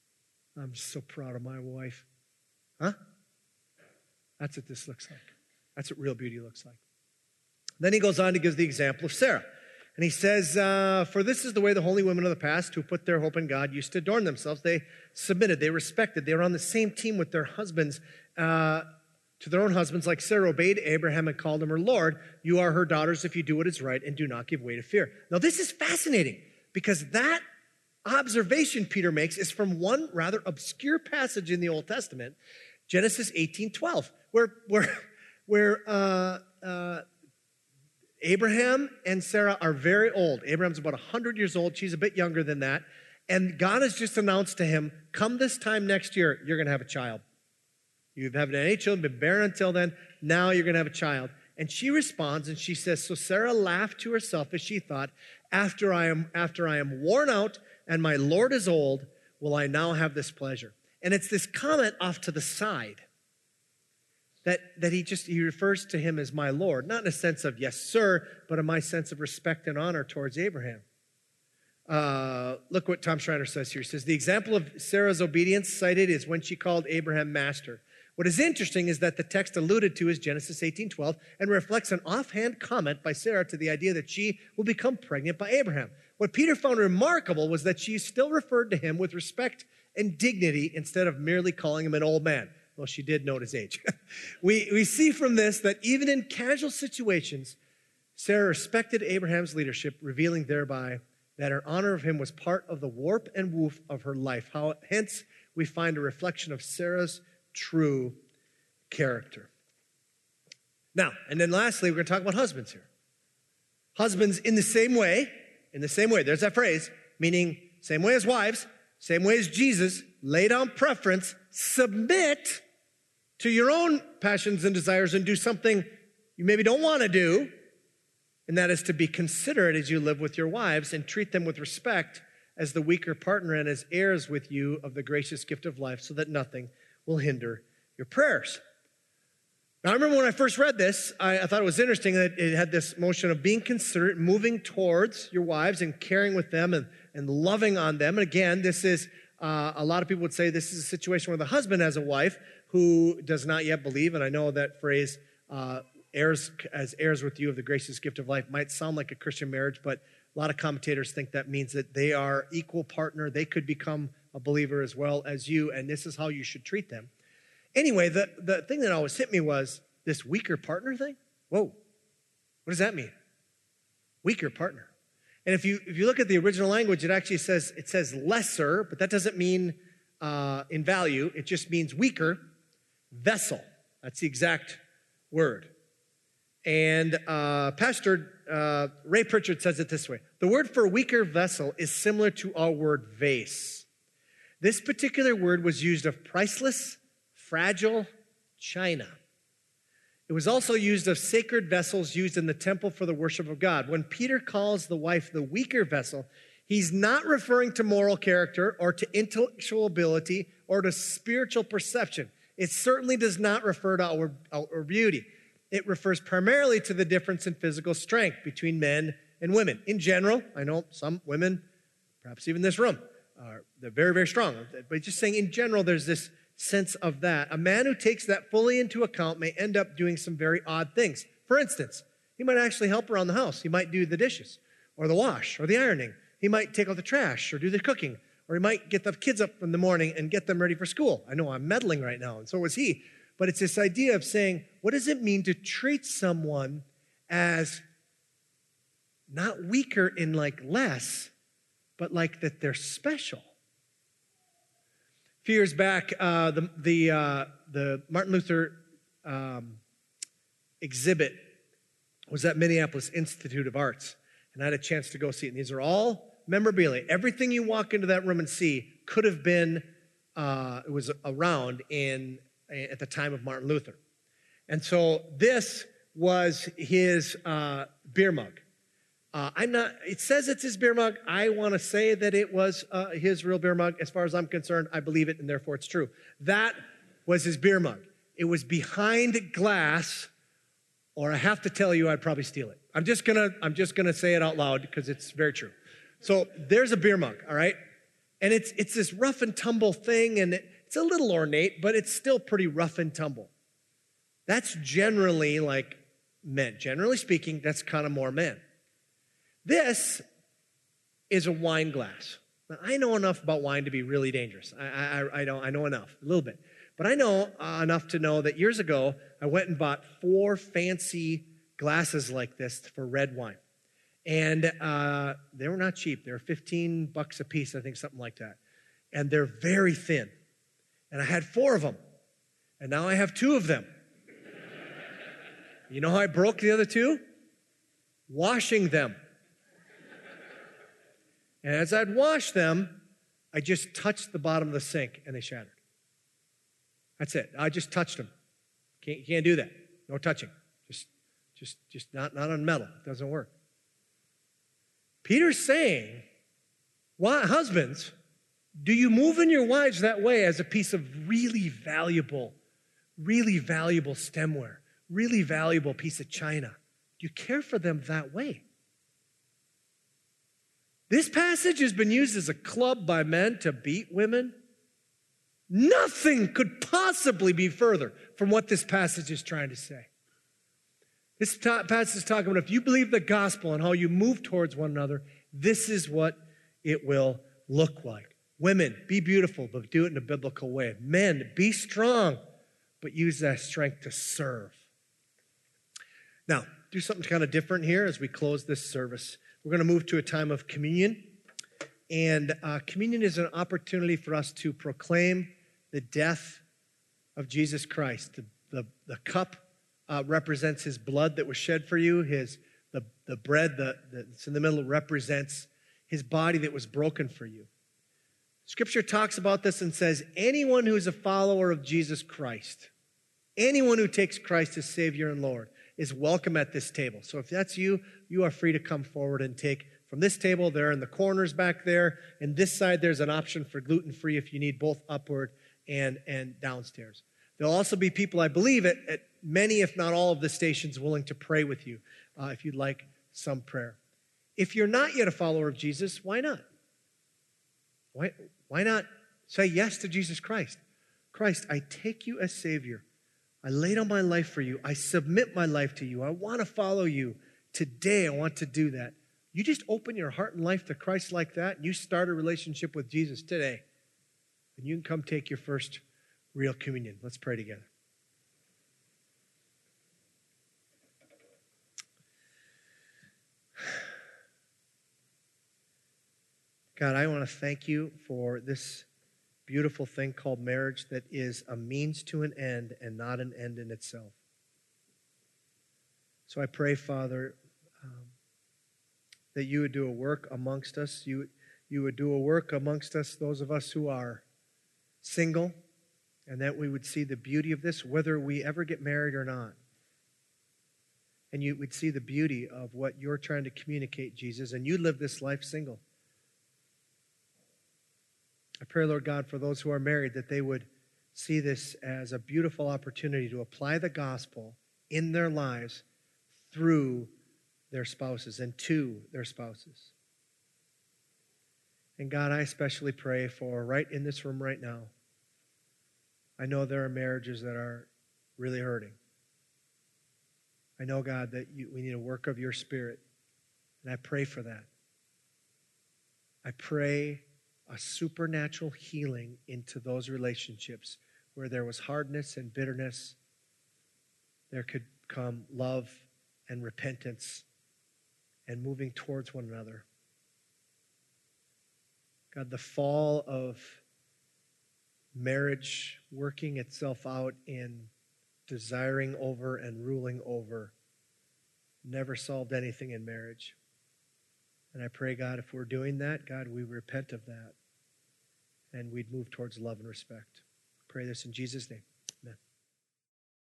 I'm so proud of my wife. Huh? That's what this looks like. That's what real beauty looks like. Then he goes on to give the example of Sarah. And he says, uh, for this is the way the holy women of the past who put their hope in God used to adorn themselves. They submitted, they respected, they were on the same team with their husbands, uh, to their own husbands, like Sarah obeyed Abraham and called him her Lord. You are her daughters if you do what is right and do not give way to fear. Now this is fascinating because that observation Peter makes is from one rather obscure passage in the Old Testament, Genesis eighteen twelve, where, where, where uh, uh, Abraham and Sarah are very old. Abraham's about one hundred years old. She's a bit younger than that. And God has just announced to him, come this time next year, you're going to have a child. You haven't had any children, been barren until then. Now you're going to have a child. And she responds and she says, so Sarah laughed to herself as she thought, after I am, after I am worn out and my Lord is old, will I now have this pleasure? And it's this comment off to the side that, that he just, he refers to him as my Lord, not in a sense of yes, sir, but in my sense of respect and honor towards Abraham. Uh, look what Tom Schreiner says here. He says, the example of Sarah's obedience cited is when she called Abraham master. What is interesting is that the text alluded to is Genesis eighteen twelve and reflects an offhand comment by Sarah to the idea that she will become pregnant by Abraham. What Peter found remarkable was that she still referred to him with respect and dignity instead of merely calling him an old man. Well, she did note his age. we, we see from this that even in casual situations, Sarah respected Abraham's leadership, revealing thereby that her honor of him was part of the warp and woof of her life. How, hence, we find a reflection of Sarah's true character. Now, and then lastly, we're going to talk about husbands here. Husbands in the same way, in the same way, there's that phrase, meaning same way as wives, same way as Jesus, lay down preference, submit to your own passions and desires and do something you maybe don't want to do, and that is to be considerate as you live with your wives and treat them with respect as the weaker partner and as heirs with you of the gracious gift of life so that nothing will hinder your prayers. Now, I remember when I first read this, I, I thought it was interesting that it had this motion of being considerate, moving towards your wives and caring with them and, and loving on them. And again, this is, uh, a lot of people would say this is a situation where the husband has a wife who does not yet believe, and I know that phrase, uh, heirs as heirs with you of the gracious gift of life, might sound like a Christian marriage, but a lot of commentators think that means that they are equal partner. They could become a believer as well as you, and this is how you should treat them. Anyway, the, the thing that always hit me was this weaker partner thing. Whoa, what does that mean? Weaker partner. And if you if you look at the original language, it actually says, it says lesser, but that doesn't mean uh, in value. It just means weaker vessel. That's the exact word. And uh, Pastor uh, Ray Pritchard says it this way. The word for weaker vessel is similar to our word vase. This particular word was used of priceless, fragile china. It was also used of sacred vessels used in the temple for the worship of God. When Peter calls the wife the weaker vessel, he's not referring to moral character or to intellectual ability or to spiritual perception. It certainly does not refer to outward, outward beauty. It refers primarily to the difference in physical strength between men and women. In general, I know some women, perhaps even this room, are they're very, very strong. But just saying in general, there's this sense of that. A man who takes that fully into account may end up doing some very odd things. For instance, he might actually help around the house. He might do the dishes or the wash or the ironing. He might take out the trash or do the cooking. Or he might get the kids up in the morning and get them ready for school. I know I'm meddling right now, and so was he. But it's this idea of saying, what does it mean to treat someone as not weaker in like less, but like that they're special? A few years back, uh, the the, uh, the Martin Luther um, exhibit was at Minneapolis Institute of Arts, and I had a chance to go see it. And these are all memorabilia. Everything you walk into that room and see could have been, uh, it was around in at the time of Martin Luther. And so this was his uh, beer mug. Uh, I'm not, it says it's his beer mug. I want to say that it was uh, his real beer mug. As far as I'm concerned, I believe it, and therefore it's true. That was his beer mug. It was behind glass, or I have to tell you, I'd probably steal it. I'm just gonna, I'm just gonna say it out loud because it's very true. So there's a beer mug, all right? And it's it's this rough and tumble thing, and it, it's a little ornate, but it's still pretty rough and tumble. That's generally like men. Generally speaking, that's kind of more men. This is a wine glass. Now, I know enough about wine to be really dangerous. I, I, I, don't, I know enough, a little bit. But I know uh, enough to know that years ago, I went and bought four fancy glasses like this for red wine. And uh, they were not cheap. They were fifteen bucks a piece, I think, something like that. And they're very thin. And I had four of them. And now I have two of them. You know how I broke the other two? Washing them. And as I'd wash them, I just touched the bottom of the sink and they shattered. That's it. I just touched them. Can't, you can't do that. No touching. Just, just, just not, not on metal. It doesn't work. Peter's saying, why, husbands, do you move in your wives that way as a piece of really valuable, really valuable stemware, really valuable piece of china? Do you care for them that way? This passage has been used as a club by men to beat women. Nothing could possibly be further from what this passage is trying to say. This passage is talking about if you believe the gospel and how you move towards one another, this is what it will look like. Women, be beautiful, but do it in a biblical way. Men, be strong, but use that strength to serve. Now, do something kind of different here as we close this service. We're going to move to a time of communion. And uh, communion is an opportunity for us to proclaim the death of Jesus Christ. The, the, the cup uh, represents his blood that was shed for you. His, the, the bread the, that's in the middle represents his body that was broken for you. Scripture talks about this and says, anyone who is a follower of Jesus Christ, anyone who takes Christ as Savior and Lord, is welcome at this table. So if that's you, you are free to come forward and take from this table. There in the corners back there. And this side, there's an option for gluten-free if you need both upward and, and downstairs. There'll also be people, I believe, at, at many, if not all of the stations willing to pray with you uh, if you'd like some prayer. If you're not yet a follower of Jesus, why not? Why, why not say yes to Jesus Christ? Christ, I take you as Savior. I lay down my life for you. I submit my life to you. I want to follow you. Today, I want to do that. You just open your heart and life to Christ like that, and you start a relationship with Jesus today. And you can come take your first real communion. Let's pray together. God, I want to thank you for this beautiful thing called marriage that is a means to an end and not an end in itself. So I pray, Father, um, that you would do a work amongst us. You, you would do a work amongst us, those of us who are single, and that we would see the beauty of this, whether we ever get married or not. And you would see the beauty of what you're trying to communicate, Jesus, and you live this life single. I pray, Lord God, for those who are married, that they would see this as a beautiful opportunity to apply the gospel in their lives through their spouses and to their spouses. And God, I especially pray for right in this room right now. I know there are marriages that are really hurting. I know, God, that you, we need a work of your Spirit, and I pray for that. I pray a supernatural healing into those relationships where there was hardness and bitterness. There could come love and repentance and moving towards one another. God, the fall of marriage working itself out in desiring over and ruling over never solved anything in marriage. And I pray, God, if we're doing that, God, we repent of that and we'd move towards love and respect. Pray this in Jesus' name.